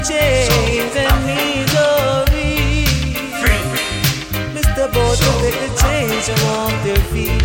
chains and misery. Mr. Boat, take the chains from off their feet.